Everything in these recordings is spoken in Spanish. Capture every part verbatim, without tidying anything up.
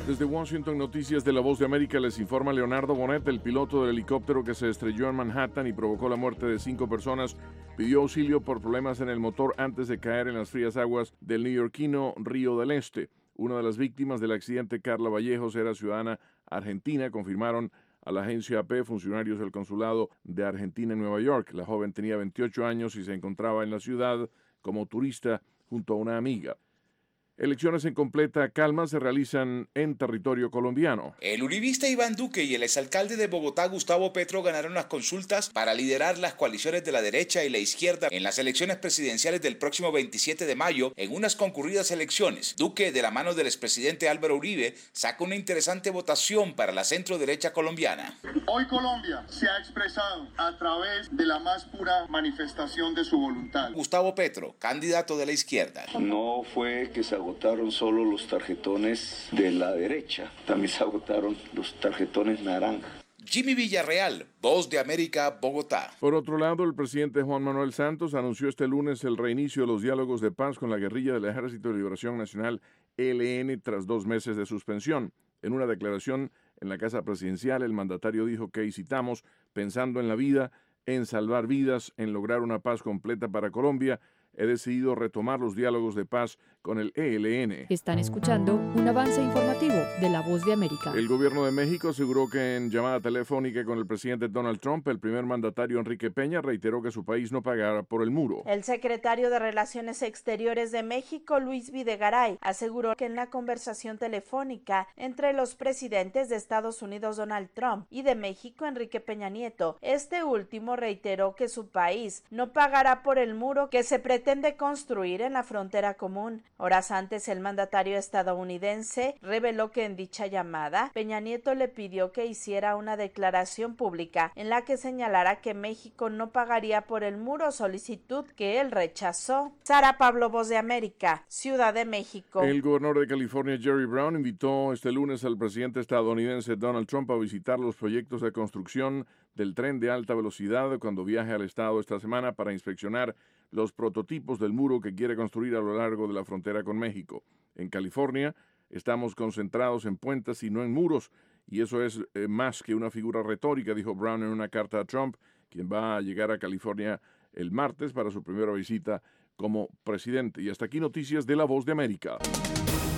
Desde Washington, Noticias de La Voz de América, les informa Leonardo Bonet. El piloto del helicóptero que se estrelló en Manhattan y provocó la muerte de cinco personas pidió auxilio por problemas en el motor antes de caer en las frías aguas del neoyorquino Río del Este. Una de las víctimas del accidente, Carla Vallejos, era ciudadana argentina, confirmaron a la agencia A P funcionarios del consulado de Argentina en Nueva York. La joven tenía veintiocho años y se encontraba en la ciudad como turista junto a una amiga. Elecciones en completa calma se realizan en territorio colombiano. El uribista Iván Duque y el exalcalde de Bogotá, Gustavo Petro, ganaron las consultas para liderar las coaliciones de la derecha y la izquierda en las elecciones presidenciales del próximo veintisiete de mayo en unas concurridas elecciones. Duque, de la mano del expresidente Álvaro Uribe, saca una interesante votación para la centro-derecha colombiana. Hoy Colombia se ha expresado a través de la más pura manifestación de su voluntad. Gustavo Petro, candidato de la izquierda. No fue que se agotaron solo los tarjetones de la derecha, también se agotaron los tarjetones naranja. Jimmy Villarreal, Voz de América, Bogotá. Por otro lado, el presidente Juan Manuel Santos anunció este lunes el reinicio de los diálogos de paz con la guerrilla del Ejército de Liberación Nacional, E L N, tras dos meses de suspensión. En una declaración en la Casa Presidencial, el mandatario dijo que, y citamos, pensando en la vida, en salvar vidas, en lograr una paz completa para Colombia, he decidido retomar los diálogos de paz con el E L N. Están escuchando un avance informativo de La Voz de América. El gobierno de México aseguró que en llamada telefónica con el presidente Donald Trump, el primer mandatario Enrique Peña reiteró que su país no pagará por el muro. El secretario de Relaciones Exteriores de México, Luis Videgaray, aseguró que en la conversación telefónica entre los presidentes de Estados Unidos, Donald Trump, y de México, Enrique Peña Nieto, este último reiteró que su país no pagará por el muro que se pretende construir en la frontera común. Horas antes, el mandatario estadounidense reveló que en dicha llamada, Peña Nieto le pidió que hiciera una declaración pública en la que señalara que México no pagaría por el muro, solicitud que él rechazó. Sara Pablo, Voz de América, Ciudad de México. El gobernador de California, Jerry Brown, invitó este lunes al presidente estadounidense Donald Trump a visitar los proyectos de construcción del tren de alta velocidad cuando viaje al estado esta semana para inspeccionar los prototipos del muro que quiere construir a lo largo de la frontera con México. En California estamos concentrados en puentes y no en muros, y eso es eh, más que una figura retórica, dijo Brown en una carta a Trump, quien va a llegar a California el martes para su primera visita como presidente. Y hasta aquí noticias de La Voz de América.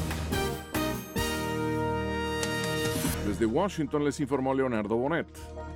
Desde Washington les informó Leonardo Bonet.